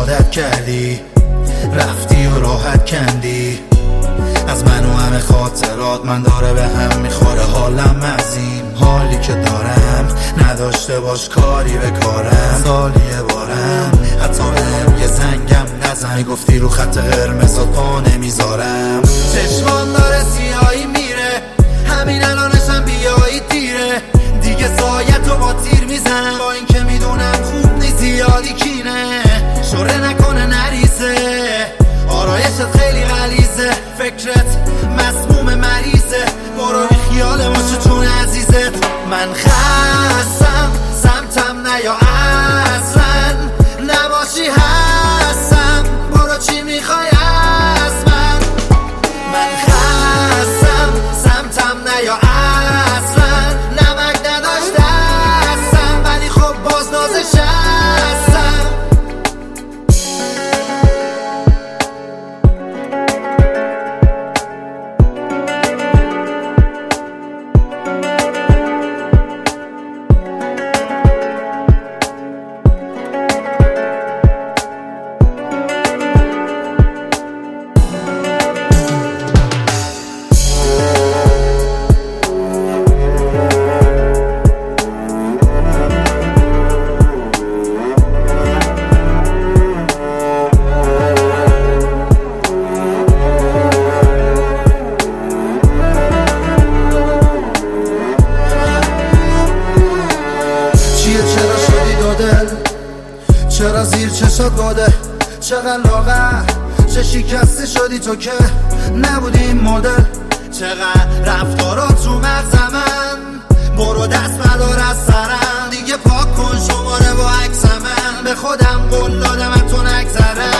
عادت کردی، رفتی و راحت کندی از من و همه خاطرات. من داره به هم میخوره حالم از این حالی که دارم، نداشته باش کاری به کارم. سالیه بارم حتی بهم یه زنگم نزن، گفتی رو خط قرمزات پا نمیذارم. چشمان داره سیاهی میره، همین الانشم بیایی دیره. دیگه سایتو با تیر میزنم، با این که میدونم خوب نیست زیادی کینه. شوره نکنه نریزه، آرایشت خیلی غلیظه، فکرت مسموم مریضه. برو بی خیال باشه چون عزیزت. من خستم سمتم نیا اصلا، نباشی هستم برو چی میخوای از من. من خستم سمتم نیا اصلا، نمک نداشت دستم ولی خب باز نازش هستم. چرا شدی دو دل، چرا زیر چشات باده، چقدر لاغر، چه شکسته شدی تو که نبودی این مدل. چقدر رفتارات رو مغز من، برو دست بدار از سرم. دیگه پاک کن شماره با عکس من، به خودم قول دادم تو نگذرم.